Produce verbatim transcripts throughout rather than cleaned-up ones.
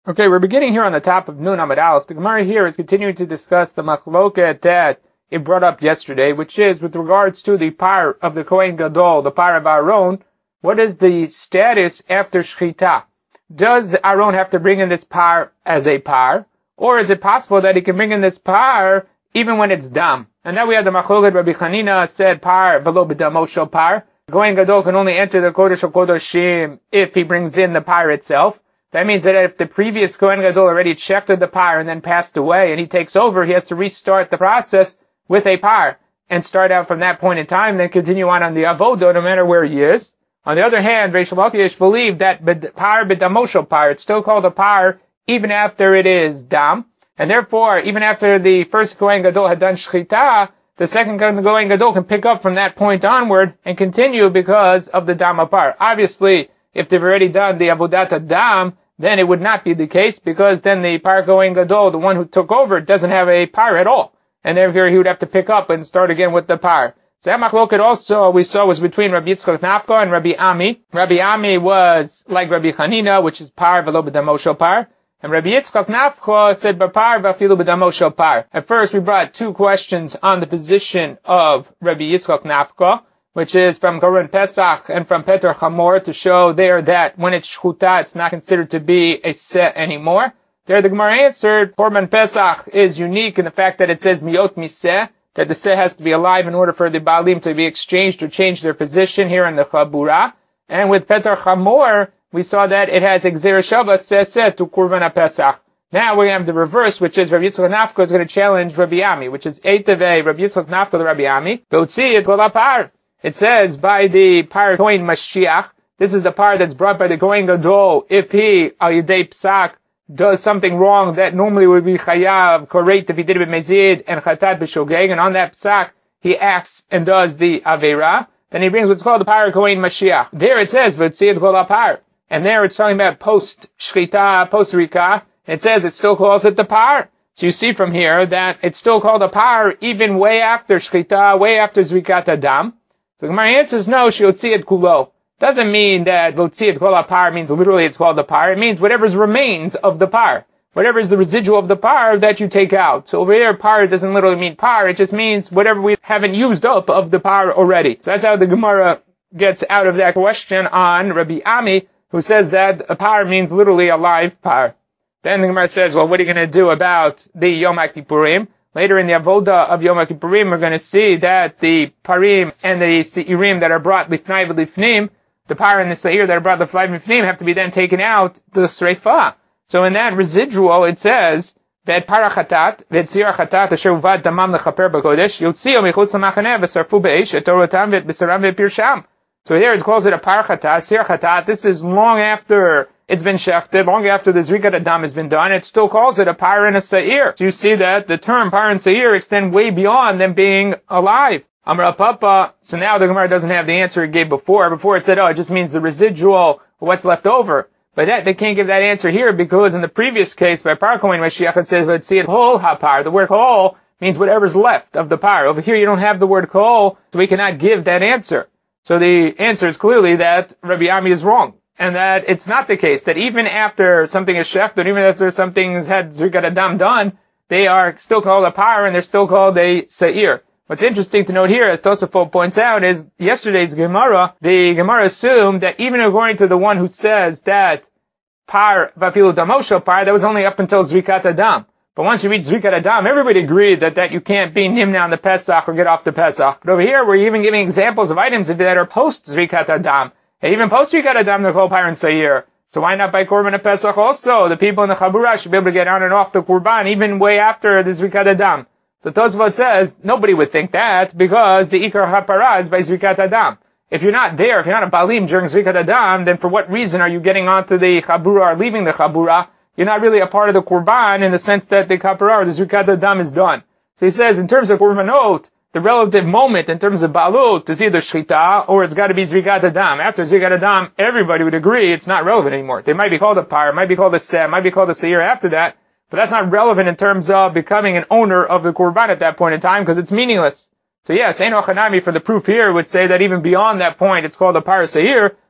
Okay, we're beginning here on the top of Nun Amud Aleph. The Gemara here is continuing to discuss the machloket that it brought up yesterday, which is with regards to the par of the Kohen Gadol, the par of Aaron. What is the status after Shechita? Does Aaron have to bring in this par as a par, or is it possible that he can bring in this par even when it's dam? And now we have the machloket. Rabbi Chanina said par v'lo b'damo shel par. Kohen Gadol can only enter the Kodesh HaKodashim if he brings in the par itself. That means that if the previous Kohen Gadol already checked the par and then passed away and he takes over, he has to restart the process with a par and start out from that point in time, then continue on on the avodah no matter where he is. On the other hand, Reish Lakish believed that par b'damoshel par, it's still called a par even after it is dam, and therefore even after the first Kohen Gadol had done shechita, the second Kohen Gadol can pick up from that point onward and continue because of the dam par. Obviously, if they've already done the avodat dam, then it would not be the case, because then the par Kohen Gadol, the one who took over, doesn't have a par at all. And therefore he would have to pick up and start again with the par. So that machloket also we saw was between Rabbi Yitzchak Nafka and Rabbi Ami. Rabbi Ami was like Rabbi Chanina, which is par v'lo b'damo shel par. And Rabbi Yitzchak Nafka said par v'afilu b'damo shel par. At first we brought two questions on the position of Rabbi Yitzchak Nafka, which is from Korban Pesach and from Peter Chamor, to show there that when it's shchuta, it's not considered to be a set anymore. There the Gemara answered, Korban Pesach is unique in the fact that it says miot miseh, that the seh has to be alive in order for the Baalim to be exchanged or change their position here in the Chabura. And with Peter Chamor, we saw that it has Exer Shava seh seh to Korban Pesach. Now we have the reverse, which is Rabbi Yitzchak Nafka is going to challenge Rabbi Ami, which is Eitavei, Rabbi Yitzchak Nafka to Rabbi Ami, Beutzi et kol hapar. It says by the par Kohen Mashiach, this is the par that's brought by the Kohen Gadol, if he, al yedei psak, does something wrong that normally would be chayav, koreit if he did it with mezid, and chatat b'shogeg, and on that psak, he acts and does the avera, then he brings what's called the par Kohen Mashiach. There it says, v'tzid kol hapar. And there it's talking about post-shchita, post-rika, it says it still calls it the par. So you see from here that it's still called a par even way after shchita, way after zrikat adam. So the Gemara answers, no, shiotzi et kulo. Doesn't mean that votzi et kol hapar means literally it's called the par. It means whatever's remains of the par. Whatever is the residual of the par that you take out. So over here, par doesn't literally mean par. It just means whatever we haven't used up of the par already. So that's how the Gemara gets out of that question on Rabbi Ami, who says that a par means literally a live par. Then the Gemara says, well, what are you going to do about the Yom HaKippurim? Later in the avoda of Yom HaKippurim, we're going to see that the parim and the seirim that are brought lifnai v'lifnim, the par and the seir that are brought lifnai v'lifnim, have to be then taken out the sreifa. So in that residual, it says that para chatat v'tzir chatat asher uvad damam lechaper b'kodesh yotzio michutz l'machaneh v'sarfu be'esh et torotam v'besaram v'pirsham. So here it calls it a par chatat, sir chatat. This is long after it's been shechted, long after the zrikat adam has been done. It still calls it a par and a seir. So you see that the term par and seir extend way beyond them being alive. Amar Papa. So now the Gemara doesn't have the answer it gave before. Before it said, oh, it just means the residual, what's left over. But that they can't give that answer here, because in the previous case by par Kohen Mashiach it says, let's see it whole hapar. The word whole means whatever's left of the par. Over here you don't have the word kol, so we cannot give that answer. So the answer is clearly that Rabbi Ami is wrong. And that it's not the case that even after something is shechted, even after something's had zrikat adam done, they are still called a par and they're still called a seir. What's interesting to note here, as Tosafot points out, is yesterday's Gemara, the Gemara assumed that even according to the one who says that par vafilu damosha par, that was only up until zrikat adam. But once you reach zrikat adam, everybody agreed that, that you can't be nimna on the Pesach or get off the Pesach. But over here, we're even giving examples of items that are post zrikat adam. And even post zrikat adam, they're called par and seir. So why not by Korban Pesach also? The people in the Chabura should be able to get on and off the Kurban even way after the zrikat adam. So Tosfot says, nobody would think that, because the Ikar HaPara is by Zrikat Adam. If you're not there, if you're not a Balim during Zrikat Adam, then for what reason are you getting onto the Chabura or leaving the Chabura? You're not really a part of the Kurban in the sense that the Kapara or the Zrikat Adam is done. So he says, in terms of Kurbanot, the relative moment in terms of Balut is either Shchita or it's got to be Zrikat Adam. After Zrikat Adam, everybody would agree it's not relevant anymore. They might be called a Par, might be called a Seh, might be called a Seir after that. But that's not relevant in terms of becoming an owner of the Kurban at that point in time, because it's meaningless. So yes, Ein Ochanami for the proof here would say that even beyond that point it's called a Par Seir,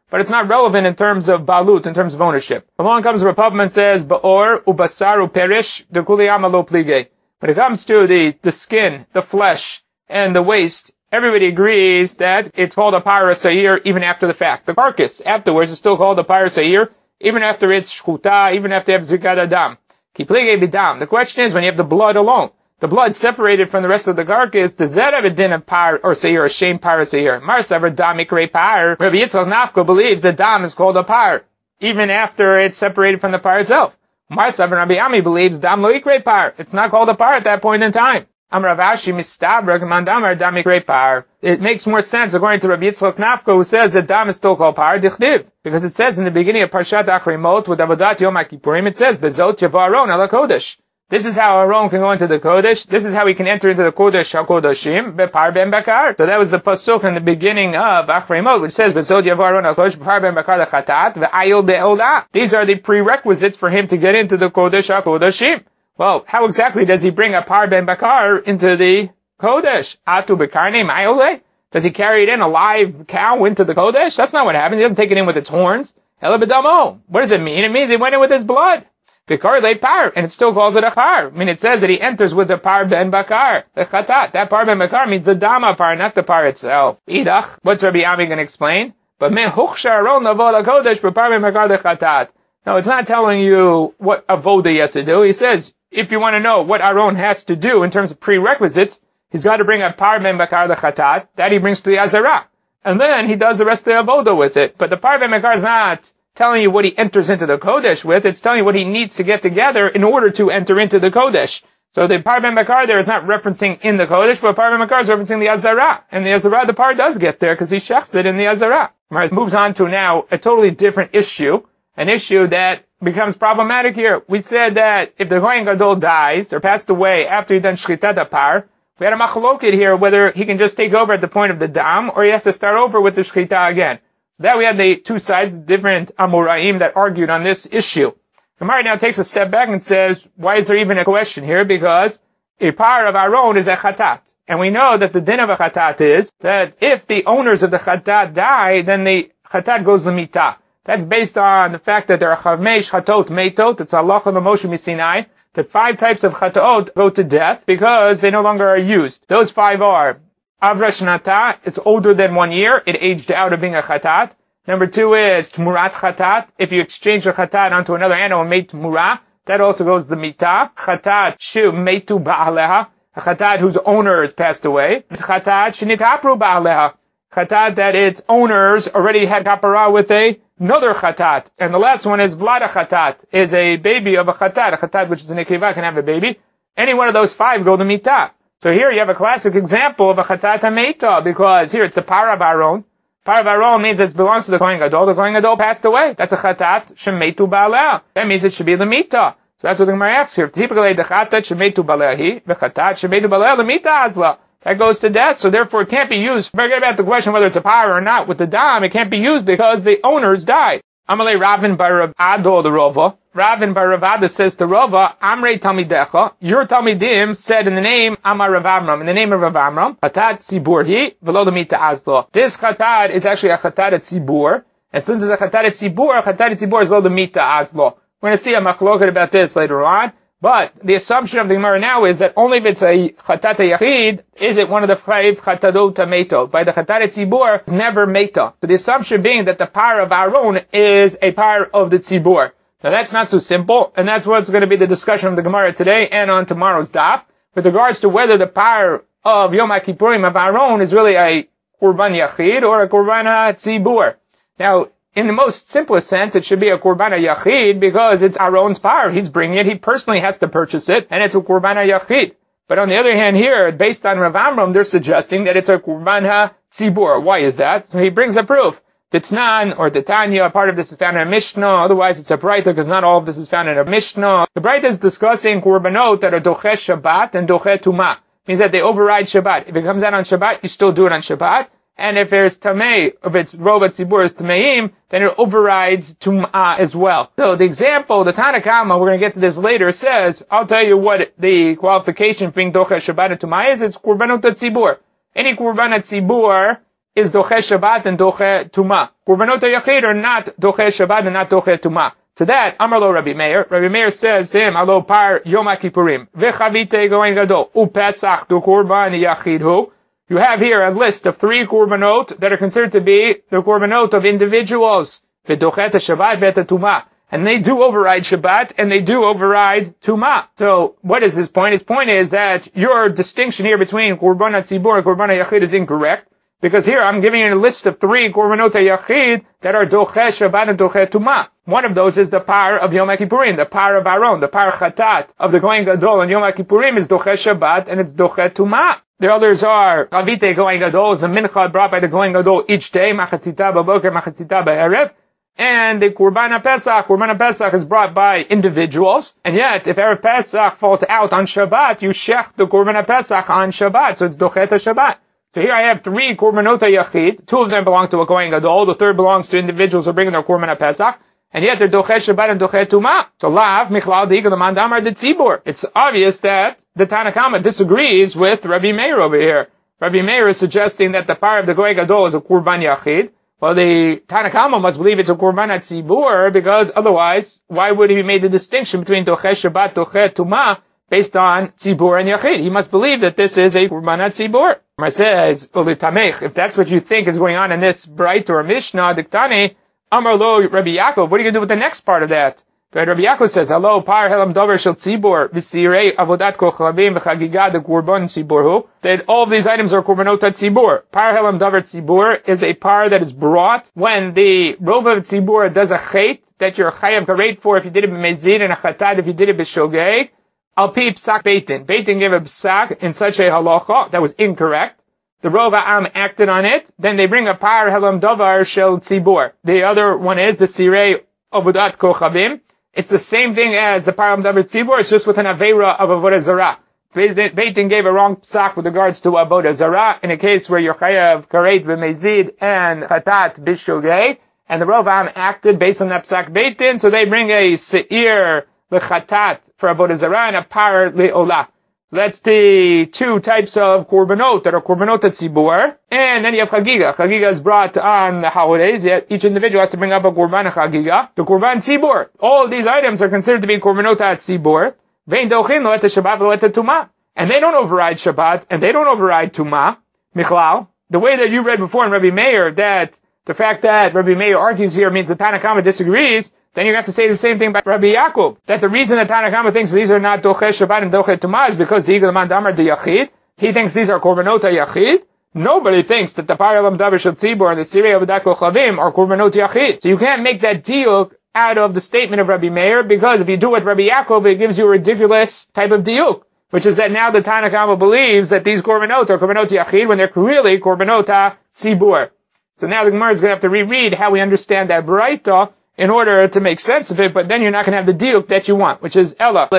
but it's not relevant in terms of balut, in terms of ownership. Along comes the Republican and says, Ba'or ubasaru perish de kuliyama lo plige. When it comes to the, the skin, the flesh, and the waste, everybody agrees that it's called a parah sa'ir even after the fact. The carcass afterwards is still called a parah sa'ir, even after it's shchuta, even after you have zrikat adam. Ki plige bidam. The question is, when you have the blood alone, the blood separated from the rest of the carcass, does that have a din of par or seir, a shame par or seir? Mar saver dam ikre par. Rabbi Yitzchak Nafka believes that dam is called a par, even after it's separated from the par itself. Mar saver Rabbi Ami believes dam lo ikre par. It's not called a par at that point in time. Am Rav Ashi mistabra mandamar dam ikre par. It makes more sense according to Rabbi Yitzchak Nafka, who says that dam is still called par dichdiv, because it says in the beginning of Parshat Achrimot with Avodat Yom HaKippurim, it says bezot yavo Aron ala kodesh. This is how Aaron can go into the Kodesh. This is how he can enter into the Kodesh HaKodashim, Bepar Ben Bakar. So that was the pasuk in the beginning of Achremot, which says, Bezod Yavo Aaron HaKodesh, Bepar Ben Bakar Lechatat, Ve'ayil De'olah. These are the prerequisites for him to get into the Kodesh HaKodashim. Well, how exactly does he bring a Par Ben Bakar into the Kodesh? Atu Bekarne Ma'ayole? Does he carry it in, a live cow, into the Kodesh? That's not what happens. He doesn't take it in with its horns. Ela B'damo. What does it mean? It means he went in with his blood. Bikar le par, and it still calls it a par. I mean, it says that he enters with the par ben bakar, the chatat. That par ben bakar means the dama par, not the par itself. Idach, what's Rabbi Ami going to explain? But me huchsha aron lavo lakodesh b'par ben bakar the chatat. No, it's not telling you what avoda he has to do. He says, if you want to know what Aaron has to do in terms of prerequisites, he's got to bring a par ben bakar the chatat, that he brings to the azara. And then he does the rest of the avoda with it. But the par ben bakar is not telling you what he enters into the Kodesh with, it's telling you what he needs to get together in order to enter into the Kodesh. So the Par Ben Bakar there is not referencing in the Kodesh, but Par Ben Bakar is referencing the Azara. And the Azara, the Par does get there because he shechs it in the Azara. It moves on to now a totally different issue, an issue that becomes problematic here. We said that if the Kohen Gadol dies or passed away after he done Shchitat Par, we had a machloket here whether he can just take over at the point of the dam or you have to start over with the Shchita again. So that we had the two sides, different Amoraim that argued on this issue. Gemara now takes a step back and says, why is there even a question here? Because a par of Aaron is a chatat. And we know that the din of a chatat is that if the owners of the chatat die, then the chatat goes lemita. That's based on the fact that there are chamesh chatot meitot. It's Allah on the Moshe Misinai, that five types of chatot go to death because they no longer are used. Those five are Avra Shnata, it's older than one year, it aged out of being a chatat. Number two is Tmurat Chatat, if you exchange a chatat onto another animal and made Tmurah, that also goes the Mita. Chatat Shu Meitu Ba'aleha, a chatat whose owners passed away. It's Chatat Shinitapru Ba'aleha, chatat that its owners already had kapara with a, another chatat. And the last one is Vlada Chatat, is a baby of a chatat, a chatat which is a nekeva can have a baby. Any one of those five go to Mita. So here you have a classic example of a chatat meita, because here it's the par of Aaron. Par of Aaron means it belongs to the Kohen Gadol. The Kohen Gadol passed away. That's a chatat shemeitu ba'aleh. That means it should be the mita. So that's what the Gemara asks here. Typically the chatat shemeitu ba'alehi, the chatat shemeitu ba'aleh, the mita azla. That goes to death, so therefore it can't be used. Forget about the question whether it's a par or not with the dam. It can't be used because the owners died. Amalei Ravin bar Rav Ado the Rova. Ravin bar Rav Ado says to Rova, Amrei Talmidecha, your Talmidim said in the name Amar Rav Amram, in the name of Rav Amram, Chatat Tzibur hi, v'lo l'mita azlo. This Chatat is actually a Chatat Tzibur, and since it's a Chatat Tzibur, a Chatat Tzibur is lo l'mita azlo. We're going to see a machloket about this later on, but the assumption of the Gemara now is that only if it's a Chatat Yachid, is it one of the five Chatadot Meito. By the Chatat Tzibur, it's never Meita. But the assumption being that the par of Aaron is a par of the Tzibur. Now that's not so simple, and that's what's going to be the discussion of the Gemara today and on tomorrow's daf, with regards to whether the par of Yom HaKippurim of Aaron is really a Kurban Yachid or a Kurban HaTzibur. Now, in the most simplest sense, it should be a Kurban HaYachid because it's Aaron's par. He's bringing it, he personally has to purchase it, and it's a Kurban HaYachid. But on the other hand here, based on Rav Amram, they're suggesting that it's a Kurban HaTzibur. Why is that? So he brings a proof. The Tnan or the Tanya, part of this is found in a Mishnah, otherwise it's a Braita because not all of this is found in a Mishnah. The Braita is discussing Kurbanot that are Doche Shabbat and Doche Tumah. Means that they override Shabbat. If it comes out on Shabbat, you still do it on Shabbat. And if there's Tamei, if it's Rova Tzibur is Tameim, then it overrides Tumah as well. So the example, the Tanakama, we're going to get to this later, says, I'll tell you what the qualification for being Doche Shabbat and Tumah is, it's Kurbanot Tzibur. Any Kurban Tzibur is doche Shabbat and doche Tumah. Korbanot Yachid are not doche Shabbat and not doche Tumah. To that, Amar lo Rabbi Meir. Rabbi Meir says to him, Alo par Yom HaKippurim, v'chavite Kohen Gadol, uPesach du Korban Yachid hu. You have here a list of three korbanot that are considered to be the korbanot of individuals. V'dochet Shabbat v'et Tumah. And they do override Shabbat, and they do override Tumah. So, what is his point? His point is that your distinction here between Korban HaTzibur and Korban HaYachid is incorrect, because here I'm giving you a list of three Korbanot HaYachid that are Doche Shabbat and Doche Tumah. One of those is the par of Yom HaKippurim, the par of Aaron, the par Chatat of the Kohen Gadol and Yom HaKippurim is Doche Shabbat and it's Doche Tumah. The others are Chavite Kohen Gadol, is the mincha brought by the Kohen Gadol each day, Machatzita B'boker, Machatzita B'erev. And the Korban Pesach, Korban Pesach is brought by individuals. And yet, if Erev Pesach falls out on Shabbat, you shech the Korban Pesach on Shabbat. So it's Dochet Shabbat. So here I have three Korbanot Yachid. Two of them belong to a Kohen Gadol. The third belongs to individuals who are bringing their Korban Pesach. And yet they're Dochet Shabbat and Dochet Tumah. So Lav, Michlal, Diga, Laman, Damar, the Tzibur. It's obvious that the Tanna Kama disagrees with Rabbi Meir over here. Rabbi Meir is suggesting that the par of the Kohen Gadol is a Korban Yachid. Well, the Tanna Kama must believe it's a Korban HaTzibur, because otherwise, why would he make the distinction between Doche Shabbat, Doche Tumah, based on Tzibur and Yachid? He must believe that this is a Korban HaTzibur. Mar says, Ulitamech, if that's what you think is going on in this Bright or Mishnah, Diktani, Amar lo Rabbi Yaakov, what are you going to do with the next part of that? But Rabbi Yaakov says, Hello, par helam davar shel tzibur, v'sirei avodat kochavim v'chagiga de korban tziburhu. That all of these items are korbanot tzibur. Par helam davar tzibur is a par that is brought when the rov of tzibur does a chet that you're chayav karet for if you did it b'mezid and a chatad if you did it b'shogeg. Al pi psak beitin. Beitin gave a psak in such a halacha that was incorrect. The rov ha'am acted on it. Then they bring a par helam davar shel tzibur. The other one is the sirei avodat kochavim. It's the same thing as the Param Davar Tzibur, it's just with an Aveira of Avodah Zarah. Beit Din gave a wrong psak with regards to Avodah Zarah, in a case where you're chayav karet b'mezid and chatat b'shogeg, and the Rovam acted based on that psak Beit Din, so they bring a seir l'chatat for Avodah Zarah and a par li'olah. That's the two types of korbanot that are korbanot tzibur. And then you have chagiga. Chagiga is brought on the holidays, yet each individual has to bring up a korban chagiga. The korban tzibur. All of these items are considered to be korbanot tzibur. Vein dochin lo et Shabbat lo et Tumah. And they don't override Shabbat, and they don't override Tumah. Michlal. The way that you read before in Rabbi Meir, that the fact that Rabbi Meir argues here means the Tanna Kama disagrees, then you have to say the same thing about Rabbi Yaakov. That the reason that Tanna Kama thinks these are not Doche Shabbat and Doche Tumah is because the Yigal Man Damar de Yachid. He thinks these are Korbanot Yachid. Nobody thinks that the Paralam Davar Shel Tzibur and the Sirei Avodat Kochavim are Korbanot Yachid. So you can't make that diuk out of the statement of Rabbi Meir, because if you do it with Rabbi Yaakov, it gives you a ridiculous type of diuk, which is that now the Tanna Kama believes that these Korbanot are Korbanot Yachid when they're really Korbanot Tzibur. So now the Gemara is going to have to reread how we understand that Braita in order to make sense of it, but then you're not going to have the diuk that you want, which is Ella.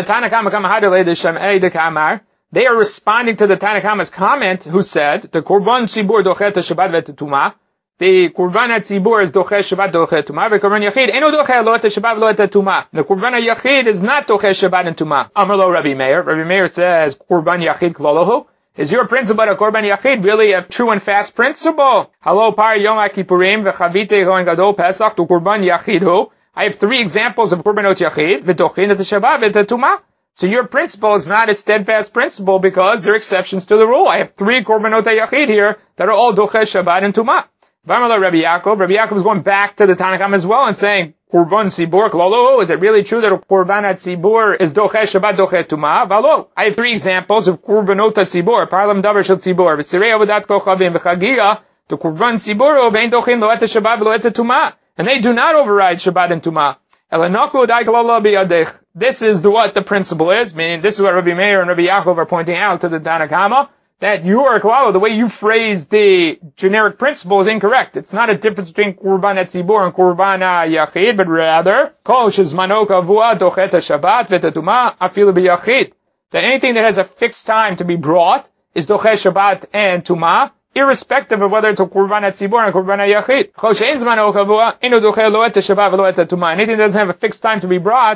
They are responding to the Tanna Kama's comment, who said, the Korban Tzibur dochet Shabbat vet Tumah, the Korban Tzibur is dochet Shabbat dochet Tumah, the Korban Yachid eno dochet lo et Shabbat lo et Tumah. The Korban Yachid is not dochet Shabbat and Tumah. Amar lo Rabbi Meir. Rabbi Meir says, Korban Yachid klolohu. Is your principle of Korban Yachid really a true and fast principle? Hello, par Yom HaKippurim v'chavite Kohen Gadol Pesach to Korban Yachid hu. I have three examples of Korbanot Yachid v'tochin et Shabbat v'et Tumah. So your principle is not a steadfast principle because there are exceptions to the rule. I have three Korbanot Yachid here that are all Doche Shabbat and Tumah. V'amar Rabbi Yaakov. Rabbi Yaakov is going back to the Tanna Kama as well and saying, Korban Tzibur klolo. Is it really true that a Korban Tzibur is Doche Shabbat Doche Tumah? Valo. I have three examples of Korbanot Tzibur. Parlam Davar Shel Tzibur. V'sirei Avodat Kochavim v'chagiga. The Korban Tzibur vein dochin lo et Shabbat lo et Tumah. And they do not override Shabbat and Tumah. Elanaku dai klolo biyadech. This is the, what the principle is, meaning this is what Rabbi Meir and Rabbi Yaakov are pointing out to the Tanna Kama, that your klalo, the way you phrase the generic principle is incorrect. It's not a difference between Korban Tzibur and Korban Yachid, but rather, Kol shezmano kavua dochet Shabbat v'et Tumah afilu b'Yachid. That anything that has a fixed time to be brought is dochet Shabbat and Tumah, irrespective of whether it's a Korban Tzibur and Korban Yachid. Kol she'en zmano kavua inu dochet lo et Shabbat v'lo et Tumah. Anything that doesn't have a fixed time to be brought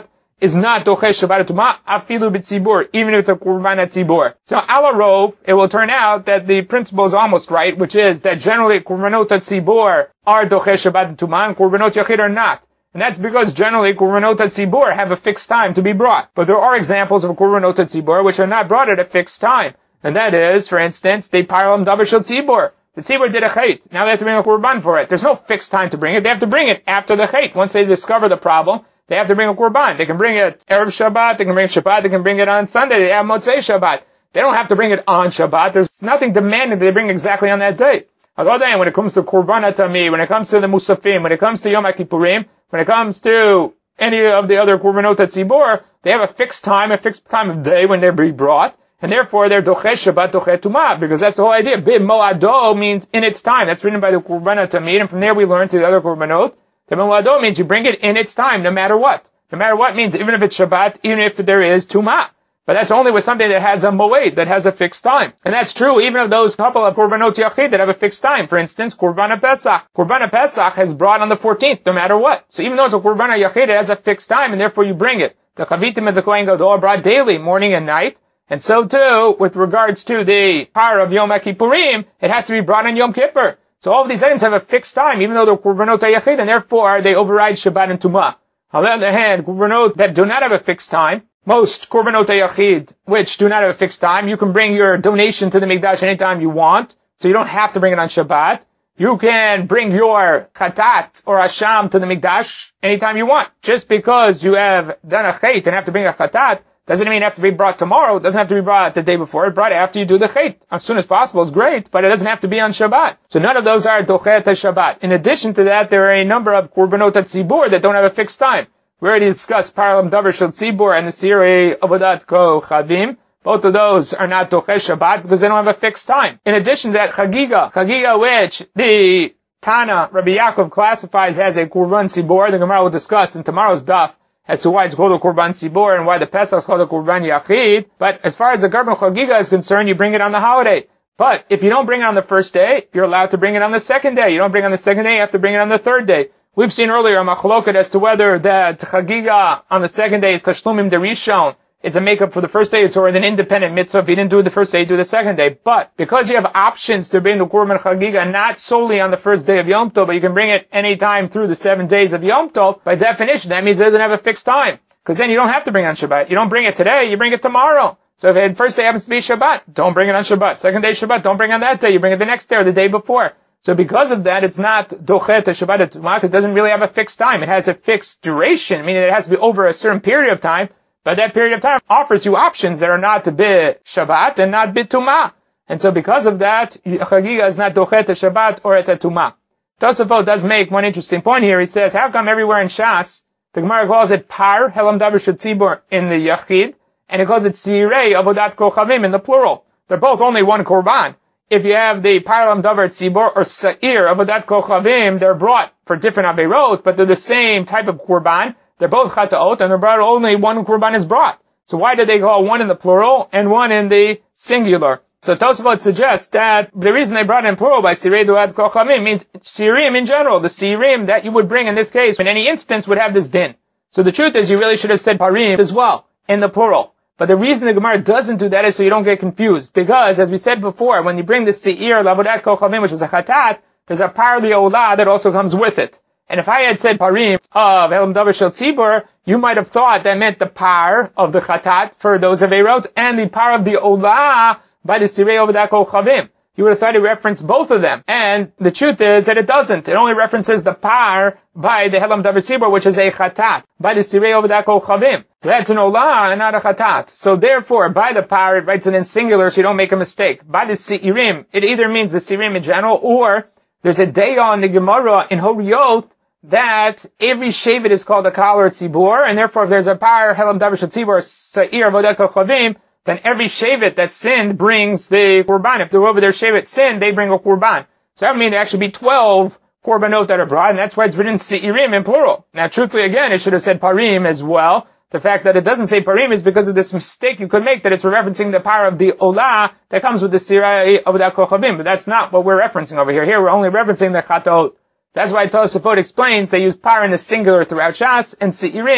is not doche Shabbat Tumah, afilu b'tzibur, even if it's a Korban tzibur. So, ala rov, it will turn out that the principle is almost right, which is that generally Korbanot tzibur are doche Shabbat Tumah, and Korbanot Yachid are not. And that's because generally Korbanot tzibur have a fixed time to be brought. But there are examples of Korbanot tzibur which are not brought at a fixed time. And that is, for instance, the Parlam Davar Shel Tzibur. The Tzibur did a chait. Now they have to bring a Korban for it. There's no fixed time to bring it. They have to bring it after the chait. Once they discover the problem, they have to bring a Korban. They can bring it Erev Shabbat, they can bring it Shabbat, they can bring it on Sunday, they have Motzei Shabbat. They don't have to bring it on Shabbat. There's nothing demanding that they bring exactly on that day. Although when it comes to Korban Atami, when it comes to the Musafim, when it comes to Yom HaKippurim, when it comes to any of the other Korbanot Tzibur, they have a fixed time, a fixed time of day when they're being brought, and therefore they're Doche Shabbat, Doche Tumah, because that's the whole idea. Bid Moado means in its time. That's written by the Korban Atamid, and from there we learn to the other Korbanot. The Moado means you bring it in its time, no matter what. No matter what means, even if it's Shabbat, even if there is Tumah. But that's only with something that has a moed, that has a fixed time. And that's true even of those couple of Korbanot Yachid that have a fixed time. For instance, Korban Pesach. Korban Pesach has brought on the fourteenth, no matter what. So even though it's a Korban Yachid, it has a fixed time, and therefore you bring it. The Chavitim and the Kohen Gadol are brought daily, morning and night. And so too, with regards to the power of Yom HaKippurim, it has to be brought on Yom Kippur. So all of these items have a fixed time, even though they're Korbanot Yachid, and therefore they override Shabbat and Tumah. On the other hand, Korbanot that do not have a fixed time, most Korbanot Yachid, which do not have a fixed time, you can bring your donation to the Mikdash anytime you want, so you don't have to bring it on Shabbat. You can bring your Chatat or Asham to the Mikdash anytime you want. Just because you have done a Chait and have to bring a Chatat, doesn't mean it has to be brought tomorrow. It doesn't have to be brought the day before. It's brought after you do the Chait. As soon as possible is great, but it doesn't have to be on Shabbat. So none of those are Dochet Shabbat. In addition to that, there are a number of Korbanot Tzibur that don't have a fixed time. We already discussed Parlam Davar Shel Tzibur and the Sirei Avodat Kochavim. Both of those are not Doche Shabbat because they don't have a fixed time. In addition to that, Chagiga. Chagiga, which the Tana, Rabbi Yaakov, classifies as a Korban Tzibur. The Gemara will discuss in tomorrow's daf as to why it's called a Korban Tzibur and why the Pesach is called a Korban Yachid. But as far as the Korban Chagiga is concerned, you bring it on the holiday. But if you don't bring it on the first day, you're allowed to bring it on the second day. You don't bring it on the second day, you have to bring it on the third day. We've seen earlier a machloket as to whether that Chagiga on the second day is Tashlumim Derishon. It's a makeup for the first day, it's or an independent mitzvah. If you didn't do it the first day, you do the second day. But because you have options to bring the Korban Chagiga not solely on the first day of Yom Tov, but you can bring it any time through the seven days of Yom Tov, by definition, that means it doesn't have a fixed time. Because then you don't have to bring it on Shabbat. You don't bring it today, you bring it tomorrow. So if the first day happens to be Shabbat, don't bring it on Shabbat. Second day Shabbat, don't bring it on that day, you bring it the next day or the day before. So because of that, it's not Dochet Shabbat Tumah, it doesn't really have a fixed time. It has a fixed duration, meaning it has to be over a certain period of time. But that period of time offers you options that are not bit Shabbat and not bit Tumah. And so because of that, Chagiga is not Dochet Shabbat or it's a Tumah. Tosafot does make one interesting point here. He says, how come everywhere in Shas, the Gemara calls it Par, Helam Davar Shel Tzibur in the Yachid, and it calls it Sirei Avodat Kochavim in the plural. They're both only one Korban. If you have the Parlam Davar Tzibur or Sa'ir Avodat Kochavim, they're brought for different Averot, but they're the same type of Korban. They're both Chataot, and they're brought only one Korban is brought. So why did they call one in the plural and one in the singular? So Tosafot suggests that the reason they brought it in plural by Sirei Avodat Kochavim means Sirim in general. The Sirim that you would bring in this case in any instance would have this din. So the truth is you really should have said Parim as well in the plural. But the reason the Gemara doesn't do that is so you don't get confused. Because, as we said before, when you bring the Se'ir, Lavodat Kochavim, which is a Chatat, there's a Par Li'olah that also comes with it. And if I had said Parim of Helam Davar Shel Tzibur, you might have thought that meant the Par of the Chatat for those of Eirot, and the Par of the Olah by the Sirei Avodat Kochavim. You would have thought it referenced both of them. And the truth is that it doesn't. It only references the Par by the Helam Davar Tzibur, which is a Chatat, by the Sirei Avodat Kochavim. That's an Olah and not a Chatat. So therefore, by the Par, it writes it in singular so you don't make a mistake. By the Seirim, it either means the Seirim in general, or there's a Deya in the Gemara in Horiyot that every Shevet is called a Kal or Tzibur, and therefore if there's a Par, Helam Davar Shel Tzibur, Sa'ir Avodat Kochavim, then every Shevet that sinned brings the Korban. If the over their Shevet sinned, they bring a Korban. So that would mean there actually be twelve Korbanot that are brought, and that's why it's written Seirim in plural. Now truthfully again, it should have said Parim as well. The fact that it doesn't say Parim is because of this mistake you could make that it's referencing the power of the Olah that comes with the Sirei Avodat Kochavim. But that's not what we're referencing over here. Here we're only referencing the Chatot. That's why Tosafot explains they use Par in the singular throughout Shas and Seirim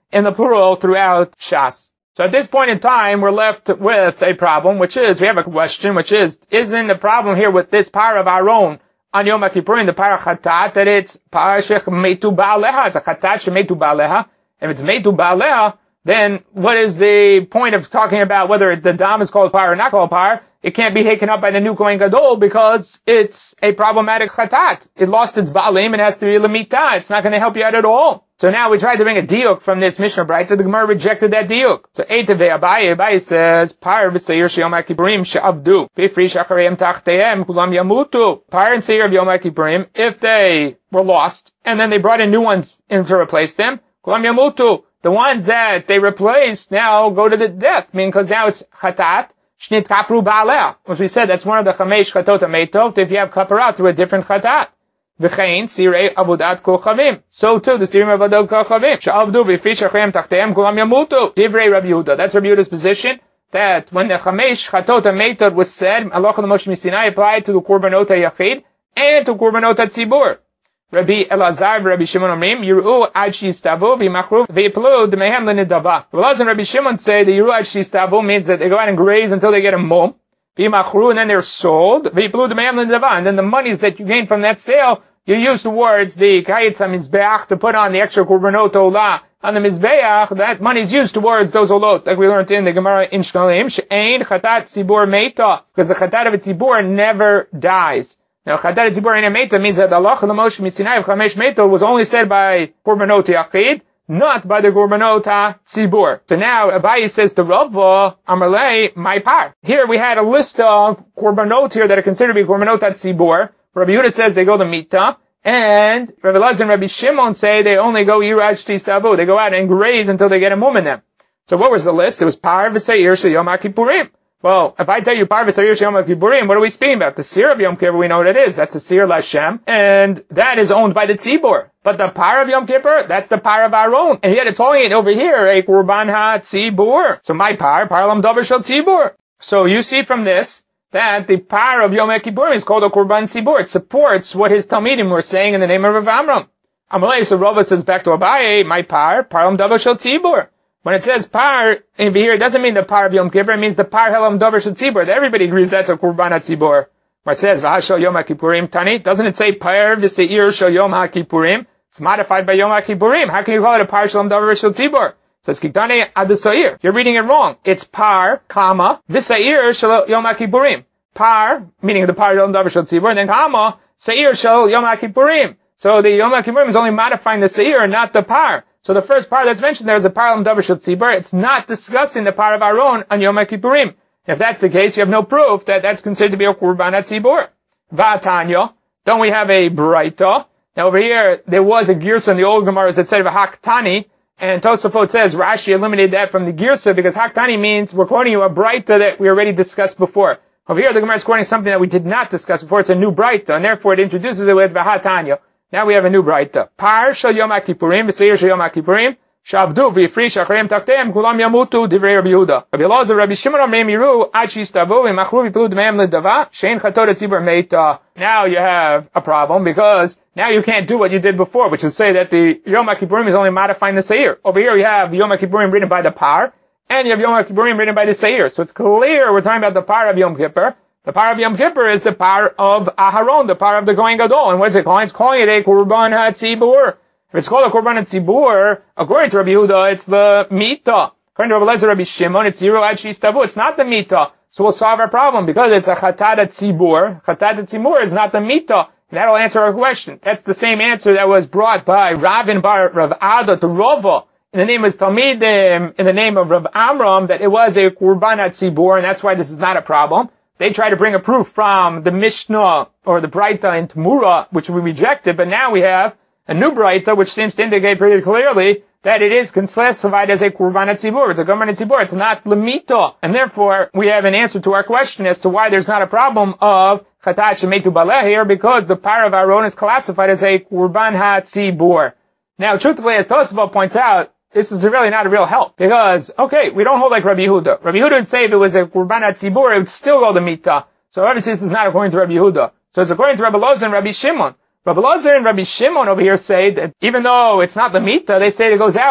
in the plural throughout Shas. So at this point in time, we're left with a problem, which is, we have a question, which is, isn't the problem here with this par of our own on Yom Kippurim, the par chatat, that it's par shech meitu ba'aleha, it's a chatat shemeitu ba'aleha. If it's meitu ba'aleha, then what is the point of talking about whether the dam is called par or not called par? It can't be taken up by the new Kohen Gadol because it's a problematic chatat. It lost its ba'alim, it has to be lemita. It's not going to help you out at all. So now we tried to bring a diuk from this Mishnah Brayta. The Gemara rejected that diuk. So Eitavei Abaye, Abaye says, Par v'seir sheyom ha'kippurim she'avdu. B'fri shachareim tachteim kulam yamutu. Par and seir of Yom HaKippurim, if they were lost, and then they brought in new ones in to replace them, kulam yamutu. The ones that they replaced now go to the death, meaning because now it's chatat. Shnit kapru ba'aleh. As we said, that's one of the chamesh chatot ha'meitot if you have kapara through a different chatat. V'chein sirei avodat kochavim. So too, the sirim avodat kochavim. She'avdu b'fri shachem tachteim kulam yamutu. Divrei Rabbi Yehuda. That's Rabbi Yehuda's position, that when the chamesh chatot ha'meitot was said, Alocha l'Moshe Misinai applied to the korbanot ha'yachid and to korbanot ha'tzibur. Rabbi Elazar and Rabbi Shimon Omrim, Yiru ad shistavu v'imachru v'yiplu d'mehem l'nidava. Elazar and Rabbi Shimon say the Yiru ad shistavu means that they go out and graze until they get a mum, v'imachru, and then they're sold, v'yiplu d'mehem l'nidava, and then the monies that you gain from that sale, you use towards the kayetz ha-mizbeach to put on the extra korbanot olah on the mizbeach. That money is used towards those olot, like we learned in the Gemara in Shkalim, she'ein chatat tzibur meita, because the chatat of a tzibur never dies. Now, chatat tzibur ein meita means that the halacha l'Moshe Misinai of chamesh meita was only said by korbanot yachid, not by the korbanot tzibur. So now Abaye says to Rava, Amalei, my par. Here we had a list of korbanot here that are considered to be korbanot tzibur. Rabbi Yehuda says they go to mita, and Rabbi Elazar and Rabbi Shimon say they only go yirad shtistavu. They go out and graze until they get a mum in them. So what was the list? It was par v'seir shel Yom HaKippurim. Well, if I tell you par v'seir shel Yom HaKippurim, what are we speaking about? The seir of Yom Kippur, we know what it is. That's the seir l'Hashem, and that is owned by the tzibur. But the par of Yom Kippur, that's the par of our own. And yet it's only over here a korban ha-tzibur. So my par, par lam davar shel tzibur. So you see from this that the par of Yom Kippur is called a korban tzibur. It supports what his talmidim were saying in the name of Rav Amram. Amalei, so Rava says back to Abaye, my par, par lam davar shel tzibur. When it says par over here, it doesn't mean the par of Yom Kippur, it means the par helam davar shel tzibur. Everybody agrees that's a korban ha-tzibur. Where it says v'hashal Yom HaKippurim tani, doesn't it say par v'seir shel Yom HaKippurim? It's modified by Yom HaKippurim. How can you call it a par helam davar shel tzibur? It says kiktane ad seir. You're reading it wrong. It's par, comma, v'seir shel Yom HaKippurim. Par, meaning the par helam davar shel tzibur, and then comma, seir shel Yom HaKippurim. So the Yom HaKippurim is only modifying the seir, not the par. So the first par that's mentioned there is a par lam davar shel tzibur. It's not discussing the par of our own on Yom HaKippurim. If that's the case, you have no proof that that's considered to be a korban ha-tzibur. Va'atanya, don't we have a braita? Now over here, there was a girsa in the old Gemaras that said haktani, and Tosafot says Rashi eliminated that from the girsa because haktani means we're quoting you a braita that we already discussed before. Over here, the Gemara is quoting something that we did not discuss before. It's a new braita, and therefore it introduces it with v'hatanya. Now we have a new braita. Par shel Yom HaKippurim, v'seir shel Yom HaKippurim, shavdu v'yifri shacharem tachteim, kulam yamutu, divrei Rabbi Yehuda. Rabbi Elazar, Rabbi Shimon Omrim yiru, ad shistavu, v'machru v'yiplu d'mehem l'dava, shein chatot tzibur meita. Now you have a problem because now you can't do what you did before, which is say that the Yom HaKippurim is only modifying the seir. Over here you have Yom HaKippurim written by the par, and you have Yom HaKippurim written by the seir. So it's clear we're talking about the par of Yom Kippur. The par of Yom Kippur is the par of Aharon, the par of the Kohen Gadol. And what is it calling? It's calling it a korban ha-tzibur. If it's called a korban ha-tzibur, according to Rabbi Yehuda, it's the mita. According to Rabbi Elazar, Rabbi Shimon, it's yiru ad shistavu. It's not the mita. So we'll solve our problem because it's a chatat ha-tzibur. Chatat ha-tzibur is not the mita. And that'll answer our question. That's the same answer that was brought by Ravin bar Rav Ada to Rava in the name of Talmidim, in the name of Rav Amram, that it was a korban ha-tzibur, and that's why this is not a problem. They try to bring a proof from the Mishnah or the Braita in Tamura, which we rejected, but now we have a new Braita, which seems to indicate pretty clearly that it is classified as a Korban HaTzibur. It's a Korban HaTzibur. It's not Lemita. And therefore, we have an answer to our question as to why there's not a problem of Chatat Shemetu Baleh here, because the par of Aaron is classified as a Korban HaTzibur. Now, truthfully, as Tosafot points out, this is really not a real help. Because, okay, we don't hold like Rabbi Yehuda. Rabbi Yehuda would say if it was a Korban HaTzibur, it would still go to Mita. So obviously this is not according to Rabbi Yehuda. So it's according to Rabbi Elazar and Rabbi Shimon. Rabbi Elazar and Rabbi Shimon over here say that even though it's not the Mita, they say it goes out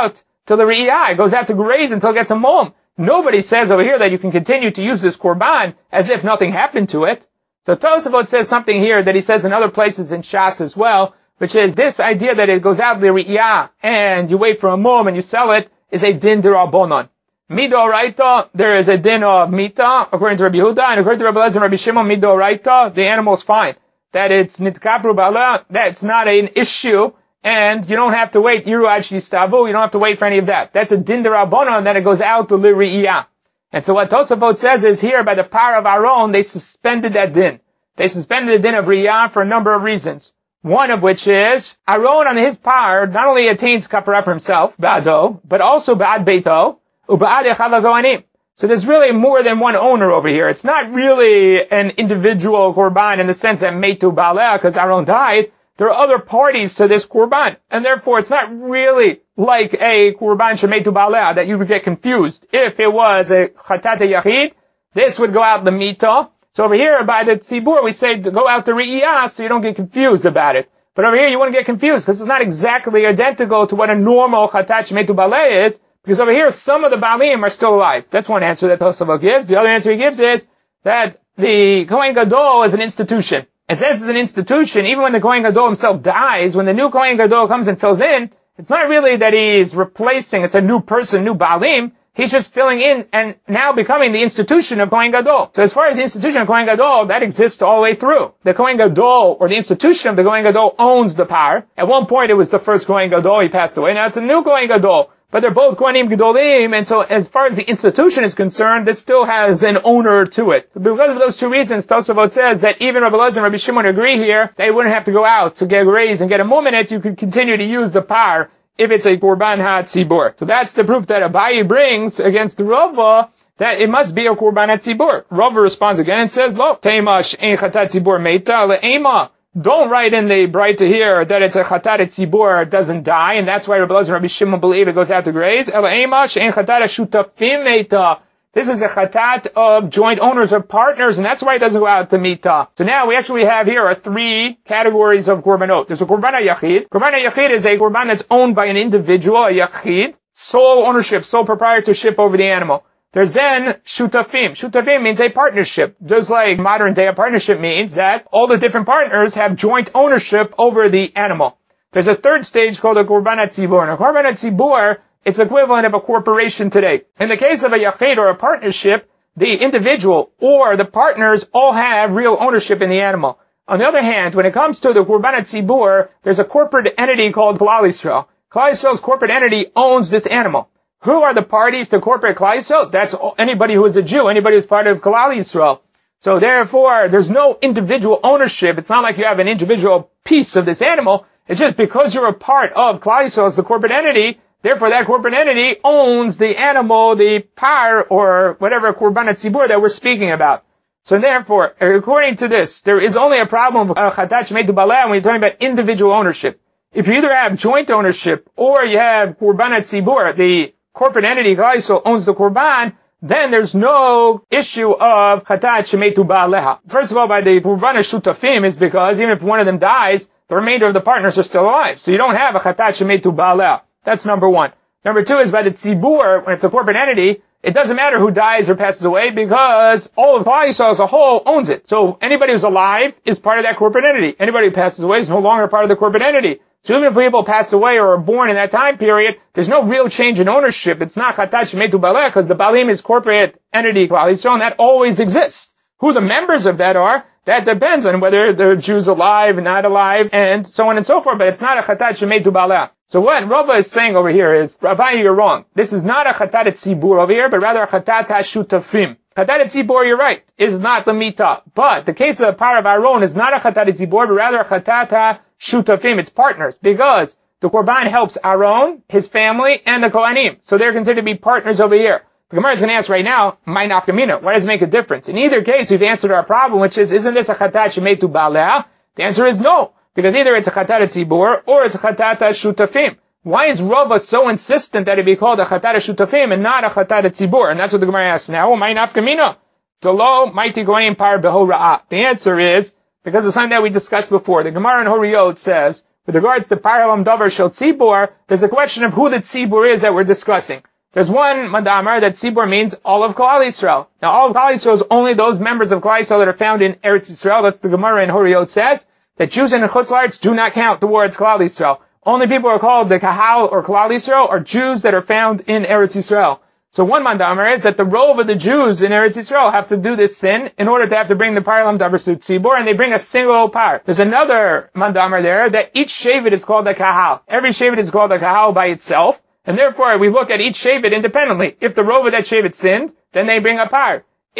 to the Re'iyah. It goes out to graze until it gets a mom. Nobody says over here that you can continue to use this Korban as if nothing happened to it. So Tosafot says something here that he says in other places in Shas as well, which is this idea that it goes out to the Re'iyah and you wait for a mom and you sell it is a din d'Rabbanan. Midoraita, there is a din of mita, according to Rabbi Yehuda, and according to Rabbi Elazar and Rabbi Shimon, midoraita, the animal's fine. That it's nitkapru bala, that's not an issue, and you don't have to wait, yiru ad shyistavu, you don't have to wait for any of that. That's a din d'Rabbanan, and then it goes out to l'ri'iyah. And so what Tosafot says is here, by the power of Aaron, they suspended that din. They suspended the din of Riyah for a number of reasons. One of which is, Aaron on his power not only attains kapara for himself, ba'ado, but also ba'ad beito, u'ba'ad echav ha'kohanim. So there's really more than one owner over here. It's not really an individual korban in the sense that metu ba'aleh, because Aaron died. There are other parties to this korban, and therefore it's not really like a korban shemetu ba'aleh that you would get confused. If it was a chatat yachid, this would go out the mita. So over here by the tzibur we say to go out the re'iyah so you don't get confused about it. But over here you wouldn't get confused because it's not exactly identical to what a normal chatat shemetu ba'aleh is, because over here some of the ba'alim are still alive. That's one answer that Tosafot gives. The other answer he gives is that the Kohen Gadol is an institution. And since it's an institution, even when the Kohen Gadol himself dies, when the new Kohen Gadol comes and fills in, it's not really that he's replacing, it's a new person, new Baalim. He's just filling in and now becoming the institution of Kohen Gadol. So as far as the institution of Kohen Gadol, that exists all the way through. The Kohen Gadol, or the institution of the Kohen Gadol, owns the power. At one point it was the first Kohen Gadol, he passed away. Now it's a new Kohen Gadol. But they're both Kohanim Gedolim, and so as far as the institution is concerned, this still has an owner to it. Because of those two reasons, Tosafot says that even Rabbi Elazar and Rabbi Shimon agree here, they wouldn't have to go out to get raised and get a mum in it. You could continue to use the par if it's a Korban HaTzibur. So that's the proof that Abaye brings against Rava, that it must be a Korban HaTzibur. Rava responds again and says, Lo, Teimash ein chatat tzibur meita le'ema. Don't write in the Braita here that it's a chatat tzibur, doesn't die, and that's why Rabbi Elazar and Rabbi Shimon believe it goes out to graze. Ela ema she'en chatat shutafim meita. This is a chatat of joint owners or partners, and that's why it doesn't go out to mita. So now we actually have here are three categories of korbanot. There's a korban yachid. Korban yachid is a korban that's owned by an individual, a yachid, sole ownership, sole proprietorship over the animal. There's then shutafim. Shutafim means a partnership. Just like modern day a partnership means that all the different partners have joint ownership over the animal. There's a third stage called a korban tzibur. And a korban tzibur, it's equivalent of a corporation today. In the case of a yachid or a partnership, the individual or the partners all have real ownership in the animal. On the other hand, when it comes to the korban tzibur, there's a corporate entity called Klal Yisrael. Klal Yisrael's corporate entity owns this animal. Who are the parties to corporate Klal Yisrael? That's anybody who is a Jew, anybody who's part of Klal Yisrael. So therefore, there's no individual ownership. It's not like you have an individual piece of this animal. It's just because you're a part of Klal Yisrael as the corporate entity, therefore that corporate entity owns the animal, the par, or whatever korban tzibur that we're speaking about. So therefore, according to this, there is only a problem of chatat shemetu ba'aleh when you're talking about individual ownership. If you either have joint ownership or you have korban tzibur, the corporate entity, Klal Yisrael, owns the korban, then there's no issue of chatat shemetu ba'aleha. First of all, by the korban shutafim is because even if one of them dies, the remainder of the partners are still alive. So you don't have a chatat shemetu ba'aleha. That's number one. Number two is by the tzibur, when it's a corporate entity, it doesn't matter who dies or passes away because all of Klal Yisrael as a whole owns it. So anybody who's alive is part of that corporate entity. Anybody who passes away is no longer part of the corporate entity. So even if people pass away or are born in that time period, there's no real change in ownership. It's not chatat shemetu ba'aleh because the Baalim is corporate entity Klal Yisrael, and that always exists. Who the members of that are, that depends on whether the Jews alive, not alive, and so on and so forth, but it's not a chatat shemetu ba'aleh. So what Rava is saying over here is, Rabbi, you're wrong. This is not a chatat tzibur over here, but rather a chatat shutafim. Chatat tzibur, you're right, is not the mita. But the case of the par of Aaron is not a chatat tzibur, but rather a chatat shutafim. It's partners, because the korban helps Aaron, his family, and the Kohanim. So they're considered to be partners over here. The Gemara is going to ask right now, my nafkamina, why does it make a difference? In either case, we've answered our problem, which is, isn't this a chatat shemetu ba'aleh? The answer is no. Because either it's a chatat tzibur or it's a chatat shutafim. Why is Rava so insistent that it be called a chatat shutafim and not a chatat tzibur? And that's what the Gemara asks now. Well, my nafkamina. Delo mighty kohanim par beho ra'ah. The answer is because of something that we discussed before. The Gemara in Horiyot says, with regards to Paralam Davar Shel Tzibor, there's a question of who the Tzibor is that we're discussing. There's one Madamar that Tzibor means all of Klal Yisrael. Now, all of Klal Yisrael is only those members of Klal Yisrael that are found in Eretz Yisrael. That's the Gemara in Horiot says that Jews in the Chutz La'aretz do not count towards Klal Yisrael. Only people who are called the Kahal or Klal Yisrael are Jews that are found in Eretz Yisrael. So one Mandamar is that the rove of the Jews in Eretz Yisrael have to do this sin in order to have to bring the Paralam Davar Shel Tzibor, and they bring a single par. There's another Mandamar there that each Shevet is called a Kahal. Every Shevet is called a Kahal by itself, and therefore we look at each Shevet independently. If the rove of that Shevet sinned, then they bring a par.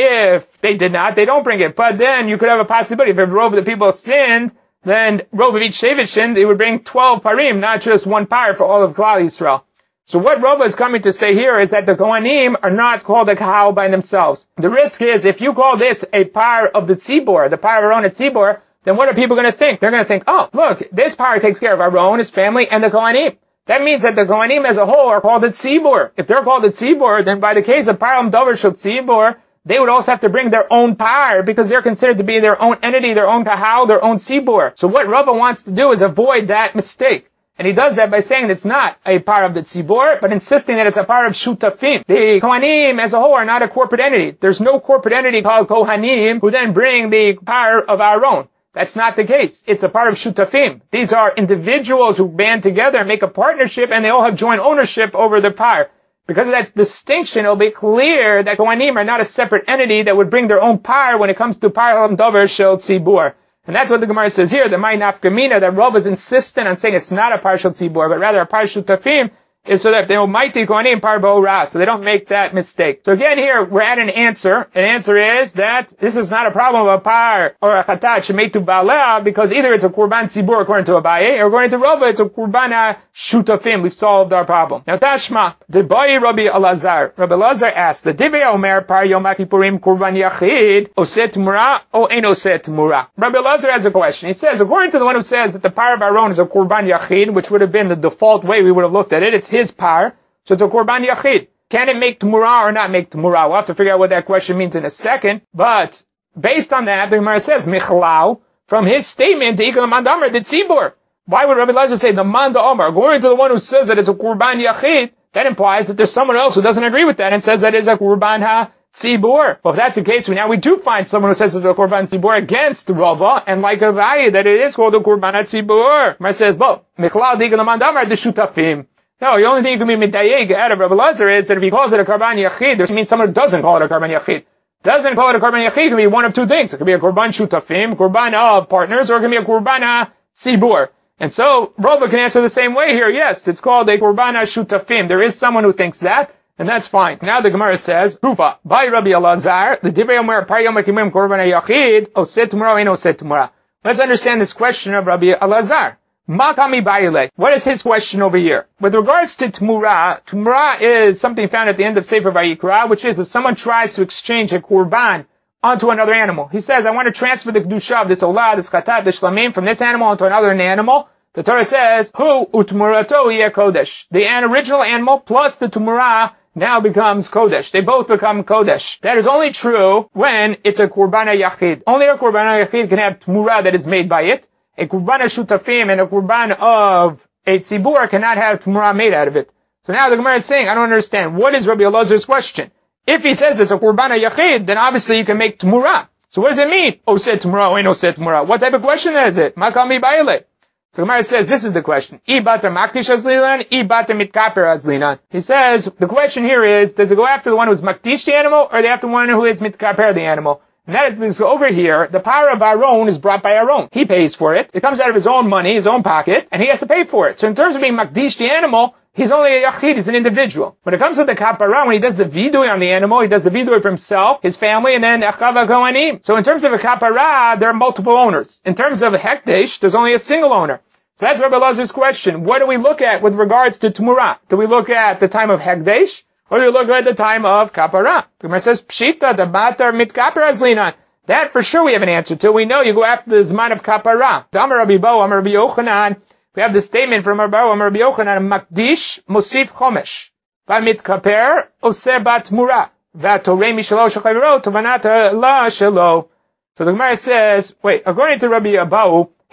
If they did not, they don't bring it. But then you could have a possibility. If the rove of the people sinned, then rove of each Shevet sinned, it would bring twelve parim, not just one par for all of Klal Yisrael. So what Rava is coming to say here is that the Kohanim are not called a Kahal by themselves. The risk is, if you call this a par of the Tzibor, the par of Aaron at Tzibor, then what are people going to think? They're going to think, oh, look, this par takes care of Aaron, his family, and the Kohanim. That means that the Kohanim as a whole are called a Tzibor. If they're called a Tzibor, then by the case of Paralam Davar Shel Tzibor, they would also have to bring their own par, because they're considered to be their own entity, their own Kahal, their own Tzibor. So what Rava wants to do is avoid that mistake. And he does that by saying it's not a par of the Tzibor, but insisting that it's a par of Shutafim. The Kohanim as a whole are not a corporate entity. There's no corporate entity called Kohanim who then bring the par of Aaron. That's not the case. It's a part of Shutafim. These are individuals who band together and make a partnership, and they all have joint ownership over the par. Because of that distinction, it'll be clear that Kohanim are not a separate entity that would bring their own par when it comes to Paralam Davar Shel Tzibor. And that's what the Gemara says here, the Mai Nafkamina, that Rav is insistent on saying it's not a par Shel Tzibor, but rather a par Shutafim, is so that they will mighty Kohanim par Bo'ra, so they don't make that mistake. So again here, we're at an answer. An answer is that this is not a problem of a par or a chatat shemetu ba'aleh, because either it's a Kurban Tzibor according to Abaye, or according to Rava, it's a Kurban Shutafim. We've solved our problem. Now Tashma, Debai Rabbi Elazar. Rabbi Elazar asked, the Divya Omer par Yom HaKippurim Kurban Yachid, Oset Mura, o Ein Oset Mura. Rabbi Elazar has a question. He says, according to the one who says that the par of Aaron is a Kurban Yachid, which would have been the default way we would have looked at it, it's his par, so it's a Kurban Yachid. Can it make Tmurah or not make Tmurah? We'll have to figure out what that question means in a second. But based on that, the Gemara says, Michlau, from his statement, to Ikal Mandamar, the Tzibor. Why would Rabbi Elazar say the Manda Omar? According to the one who says that it's a Kurban Yachid, that implies that there's someone else who doesn't agree with that and says that is a Kurban Ha Tzibor. Well, if that's the case, now we do find someone who says it's a Kurban Tzibor against Rava, and like Abaye, that it is called a Kurban Ha Tzibor. Gemara says, well, Michlau, to Ikal Mandamar, the Shutafim. No, the only thing you can be midayeg out of Rabbi Elazar is that if he calls it a Karban Yachid, it means someone who doesn't call it a Karban Yachid. Doesn't call it a Karban Yachid, it can be one of two things. It could be a Kurban Shutafim, Kurban of partners, or it can be a Kurban Tzibur. And so, Rava can answer the same way here. Yes, it's called a Kurban Shutafim. There is someone who thinks that, and that's fine. Now the Gemara says, Rufa, by Rabbi Elazar, the Divrei Omer par Yom HaKippurim Kurban Yachid, Oset Tumra, Ein Oset Tumra. Let's understand this question of Rabbi Elazar. Makami Baile. What is his question over here? With regards to Tmura, Tmura is something found at the end of Sefer Vayikra, which is if someone tries to exchange a Kurban onto another animal. He says, I want to transfer the Kedusha of this Olah, this Chatat, this Shlamim from this animal onto another animal. The Torah says, Hu utmurato yeh kodesh. The original animal plus the Tmura now becomes Kodesh. They both become Kodesh. That is only true when it's a Kurban Yachid. Only a Kurban Yachid can have Tmura that is made by it. A Kurban Shutafim and a Kurban of a Tzibur cannot have Tmura made out of it. So now the Gemara is saying, I don't understand. What is Rabbi Elazar's question? If he says it's a Kurban Yachid, then obviously you can make Tmura. So what does it mean? Oset Tmura, or Ein Oset Tmura. What type of question is it? Makami Baile. So Gemara says, this is the question. I bata maktish azlinan, I bata mitkaper azlinan. He says, the question here is, does it go after the one who's maktish the animal, or after the one who is mitkaper the animal? And that is because over here, the power of Aaron is brought by Aaron. He pays for it. It comes out of his own money, his own pocket, and he has to pay for it. So in terms of being makdish the animal, he's only a yachid, he's an individual. When it comes to the kapara, when he does the vidui on the animal, he does the vidui for himself, his family, and then the achava kohanim. So in terms of a kapara, there are multiple owners. In terms of a hekdesh, there's only a single owner. So that's Rabbi Elazar's question. What do we look at with regards to Tmura? Do we look at the time of hekdesh? Or do you look at the time of kapara? The Gemara says, Pshita, the batar mit kapara zlinan. That for sure we have an answer to. We know you go after the zman of kapara. The Amar Rabbi Bo, Amar Rabbi Yochanan. We have the statement from Rabbi Bo, Amar Rabbi Yochanan, Makdish, Mosif Chomesh. V'mit kaper, Oseh bat mura. V'atorei mishalo shechaviro, tovanata la shelo. So the Gemara says, wait, according to Rabbi Bo,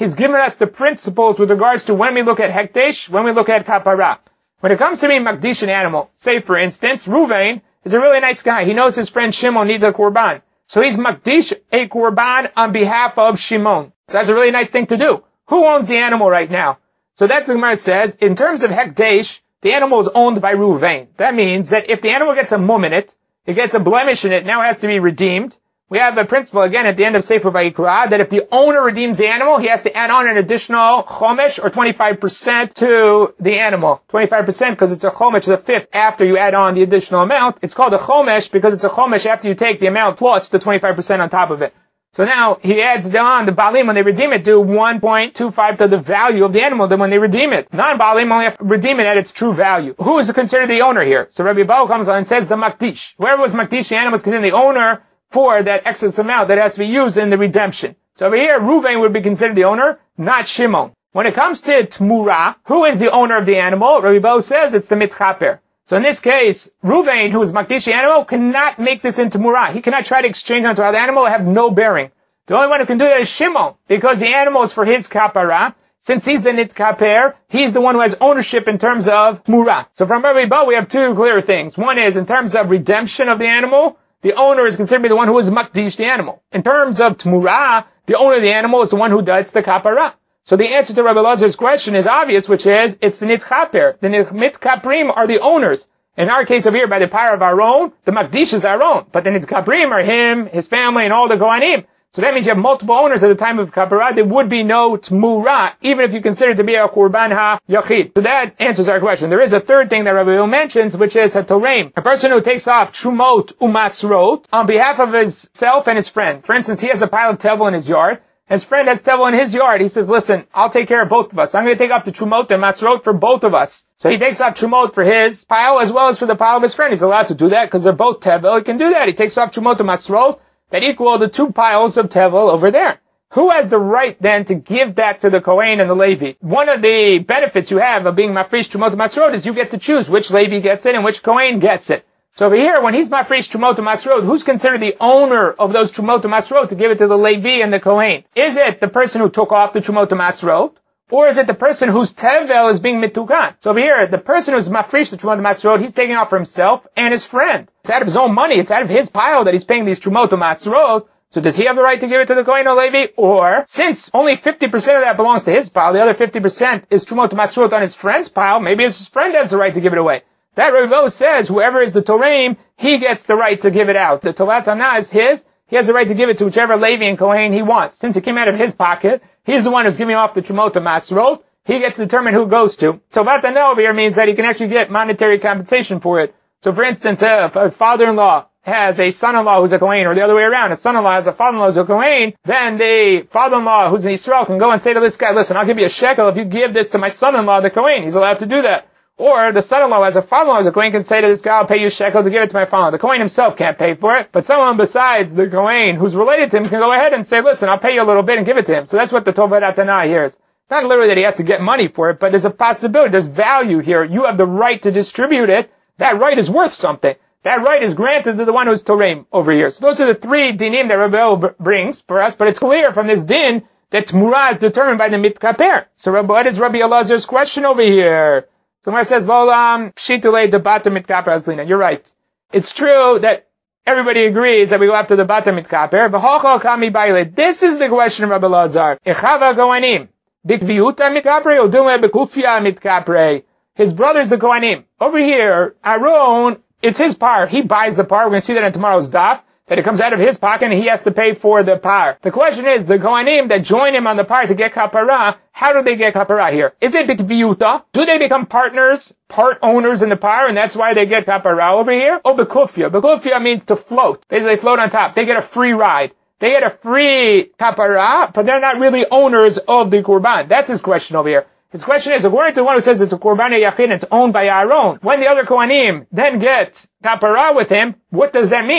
he's given us the principles with regards to when we look at hekdesh, when we look at kapara. When it comes to being makdish an animal, say for instance, Ruvain is a really nice guy. He knows his friend Shimon needs a korban. So he's makdish a korban on behalf of Shimon. So that's a really nice thing to do. Who owns the animal right now? So that's what the Gemara says. In terms of hekdesh, the animal is owned by Ruvain. That means that if the animal gets a mum in it, it gets a blemish in it, now it has to be redeemed. We have a principle again at the end of Sefer Vayikra that if the owner redeems the animal, he has to add on an additional chomesh or twenty-five percent to the animal. twenty-five percent because it's a chomesh, the fifth after you add on the additional amount. It's called a chomesh because it's a chomesh after you take the amount plus the twenty-five percent on top of it. So now he adds on the balim when they redeem it do one point two five to the value of the animal then when they redeem it. Non-balim only have to redeem it at its true value. Who is considered the owner here? So Rabbi Baal comes on and says the makdish. Whoever was makdish, the animal is considered the owner for that excess amount that has to be used in the redemption. So over here, Ruvain would be considered the owner, not Shimon. When it comes to Tmura, who is the owner of the animal? Rabbi Bo says it's the mitchaper. So in this case, Ruvain, who is makdish the animal, cannot make this into Tmura. He cannot try to exchange onto the animal, have no bearing. The only one who can do that is Shimon, because the animal is for his kapara. Since he's the nitkaper, he's the one who has ownership in terms of Tmura. So from Rabbi Bo, we have two clear things. One is in terms of redemption of the animal, the owner is considered to be the one who is makdish the animal. In terms of Tmura, the owner of the animal is the one who does the kapara. So the answer to Rabbi Lazar's question is obvious, which is, it's the nitchaper. The nitkaprim are the owners. In our case over here, by the power of our own, the makdish is our own. But the nitkaprim are him, his family, and all the kohanim. So that means you have multiple owners at the time of kapara. There would be no Tmura, even if you consider it to be a korban ha-yachid. So that answers our question. There is a third thing that Rabbi Will mentions, which is a toreim. A person who takes off trumot umasrot on behalf of himself and his friend. For instance, he has a pile of tevel in his yard. His friend has tevel in his yard. He says, listen, I'll take care of both of us. I'm going to take off the trumot and masrot for both of us. So he takes off trumot for his pile as well as for the pile of his friend. He's allowed to do that because they're both tevel. He can do that. He takes off trumot and masrot that equal the two piles of tevel over there. Who has the right then to give that to the Kohen and the Levi? One of the benefits you have of being mafresh trumot masrot is you get to choose which Levi gets it and which Kohen gets it. So over here, when he's mafresh trumot masrot, who's considered the owner of those trumot masrot to give it to the Levi and the Kohen? Is it the person who took off the trumot masrot? Or is it the person whose tevel is being mitukan? So over here, the person who's mafresh the trumot masrot, he's taking off for himself and his friend. It's out of his own money. It's out of his pile that he's paying these trumot masrot. So does he have the right to give it to the Kohen or Levi? Or, since only fifty percent of that belongs to his pile, the other fifty percent is trumot masrot on his friend's pile, maybe his friend has the right to give it away. That Rabbi says whoever is the toreim, he gets the right to give it out. The Tolat Hana is his. He has the right to give it to whichever Levi and Kohen he wants. Since it came out of his pocket, he's the one who's giving off the Trumot Masrot. He gets to determine who goes to. Tolat Hana over here means that he can actually get monetary compensation for it. So for instance, if a father-in-law has a son-in-law who's a Kohen, or the other way around, a son-in-law has a father-in-law who's a Kohen, then the father-in-law who's an Yisrael can go and say to this guy, listen, I'll give you a shekel if you give this to my son-in-law, the Kohen. He's allowed to do that. Or the son-in-law has a father-in-law who's a Kohen can say to this guy, I'll pay you a shekel to give it to my father-in-law. The Kohen himself can't pay for it, but someone besides the Kohen who's related to him can go ahead and say, listen, I'll pay you a little bit and give it to him. So that's what the Tovat Atana here is. Not literally that he has to get money for it, but there's a possibility, there's value here. You have the right to distribute it. That right is worth something. That right is granted to the one who's Toreim over here. So those are the three dinim that Rabbi brings for us, but it's clear from this din that Tmura is determined by the mitkaper. So what is Rabbi Elazar's question over here? So Gemara says, Volam pshitule debata mitkaper azlina. You're right. It's true that everybody agrees that we go after the bata mitkaper. V'hochal kami baile. This is the question of Rabbi Elazar. Echava goanim. Bikviuta mitkaper udume bekufia mitkaper. His brother's the Kohanim. Over here, Aaron, it's his par. He buys the par. We're going to see that in tomorrow's daf, that it comes out of his pocket and he has to pay for the par. The question is, the Kohanim that join him on the par to get kapara, how do they get kapara here? Is it bikviuta? Do they become partners, part owners in the par, and that's why they get kapara over here? Or bekufia? Bekufia means to float. Basically float on top. They get a free ride. They get a free kapara, but they're not really owners of the korban. That's his question over here. His question is, according to the one who says it's a korban yachid and it's owned by Aaron, when the other Kohanim then get kapara with him, what does that mean?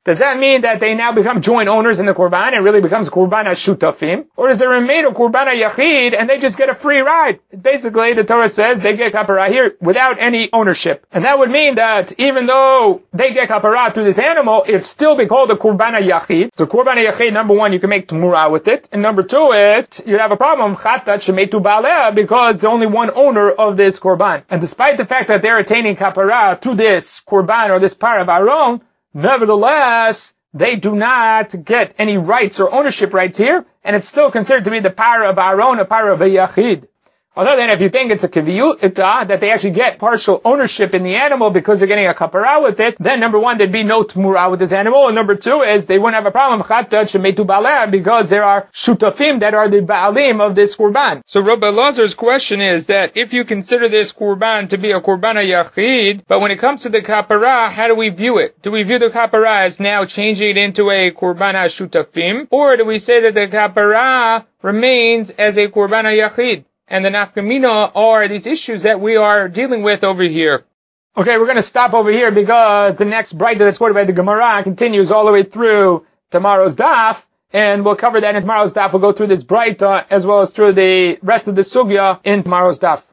Does that mean that they now become joint owners in the Korban and really becomes Korban HaShutafim? Or does it remain a Korban HaYachid and they just get a free ride? Basically, the Torah says they get Kapara here without any ownership. And that would mean that even though they get Kapara through this animal, it's still be called a Korban HaYachid. So Korban HaYachid, number one, you can make Tumura with it. And number two is, you have a problem, Chatat Shemetu Ba'aleh, because the only one owner of this Korban. And despite the fact that they're attaining Kapara through this Korban or this Par of Aaron, nevertheless, they do not get any rights or ownership rights here, and it's still considered to be the Par of Aaron, a Par of Yachid. Other than if you think it's a kiviyuta, that they actually get partial ownership in the animal because they're getting a kapara with it, then number one, there'd be no tmura with this animal, and number two is they wouldn't have a problem because there are shutafim that are the ba'alim of this kurban. So Rabbi Lazar's question is that if you consider this kurban to be a kurban yachid, but when it comes to the kapara, how do we view it? Do we view the kapara as now changing it into a kurban shutafim, or do we say that the kapara remains as a kurban yachid? And the nafkamina are these issues that we are dealing with over here. Okay, we're going to stop over here because the next braita that's quoted by the Gemara continues all the way through tomorrow's daf, and we'll cover that in tomorrow's daf. We'll go through this braita as well as through the rest of the sugya in tomorrow's daf.